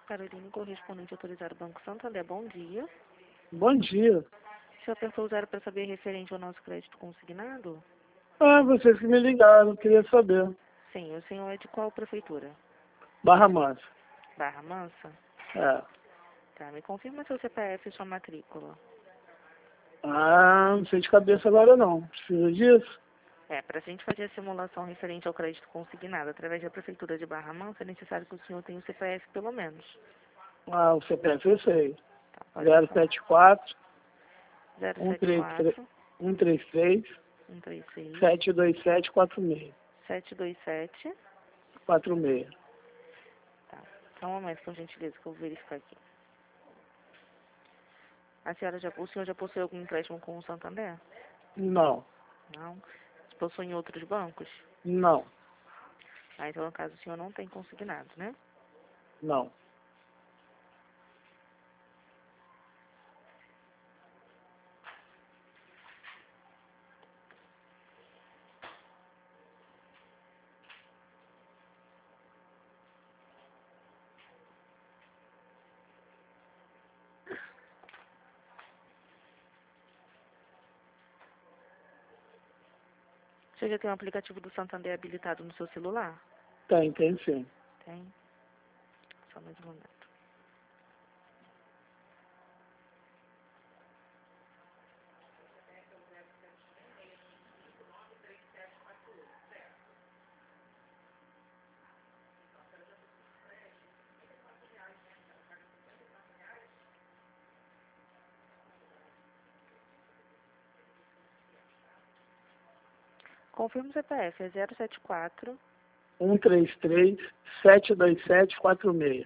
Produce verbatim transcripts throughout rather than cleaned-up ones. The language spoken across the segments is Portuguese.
Caroline, correspondente autorizado Banco Santander, bom dia. Bom dia. O senhor apertou o zero para saber referente ao nosso crédito consignado? Ah, vocês que me ligaram, queria saber. Sim, o senhor é de qual prefeitura? Barra Mansa. Barra Mansa? É. Tá, me confirma seu C P F e sua matrícula. Ah, não sei de cabeça agora não. Precisa disso? É, para a gente fazer a simulação referente ao crédito consignado através da prefeitura de Barra Mansa, é necessário que o senhor tenha o C P F pelo menos. Ah, o C P F eu sei. Tá, pode zero falar. sete quatro, zero um sete três três, quatro, um três três, um três seis, sete dois sete quatro seis. sete dois sete. quatro seis. Tá, só um momento, por gentileza, que eu vou verificar aqui. A senhora já, o senhor já possui algum empréstimo com o Santander? Não. Não. Possui em outros bancos? Não. Ah, então no caso o senhor não tem consignado, né? Não. O senhor já tem um aplicativo do Santander habilitado no seu celular? Tem, tem sim. Tem. Só mais um momento. Confirma o C P F, é zero sete quatro. um três três, sete dois sete quatro seis.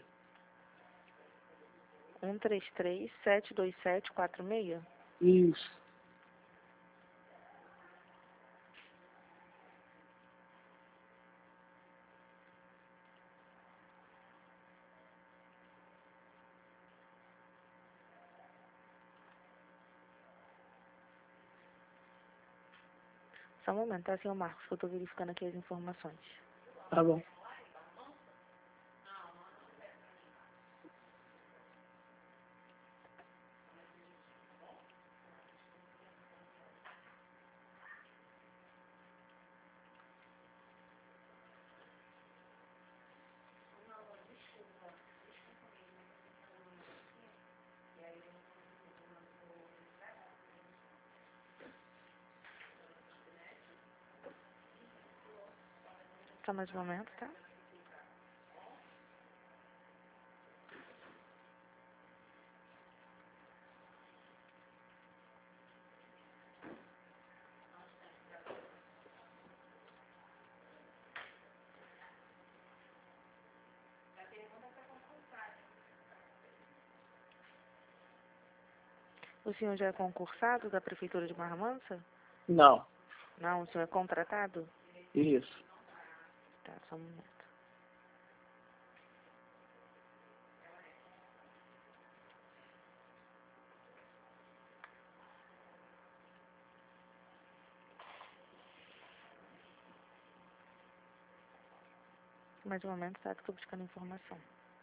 um três três, sete dois sete quatro seis. Isso. Só um momento, tá, senhor Marcos, que eu tô verificando aqui as informações. Tá bom. Só mais um momento, tá? O senhor já é concursado da prefeitura de Barra Mansa? Não. Não, o senhor é contratado? Isso. Tá, só um momento. Mais um momento, tá? Que eu tô buscando informação.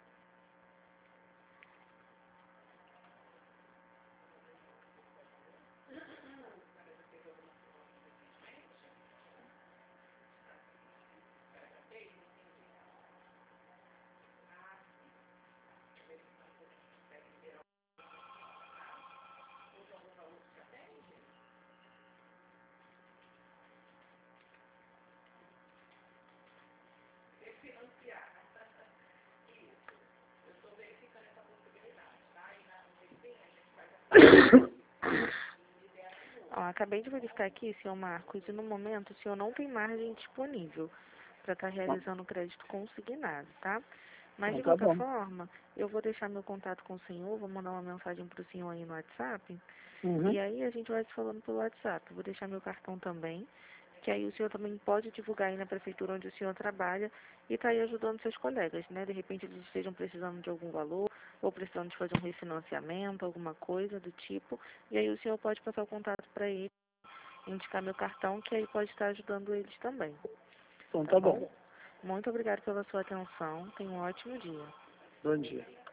Ó, acabei de verificar aqui, senhor Marcos, e no momento o senhor não tem margem disponível para estar realizando o crédito consignado, tá? Mas, Então de tá qualquer bom. forma, eu vou deixar meu contato com o senhor, vou mandar uma mensagem para o senhor aí no WhatsApp, Uhum. e aí a gente vai se falando pelo WhatsApp. Vou deixar meu cartão também, que aí o senhor também pode divulgar aí na prefeitura onde o senhor trabalha e tá aí ajudando seus colegas, né? De repente eles estejam precisando de algum valor, ou precisando de fazer um refinanciamento, alguma coisa do tipo, e aí o senhor pode passar o contato para ele, indicar meu cartão, que aí pode estar ajudando eles também. Então Tá tá bom? bom. Muito obrigada pela sua atenção. Tenha um ótimo dia. Bom dia.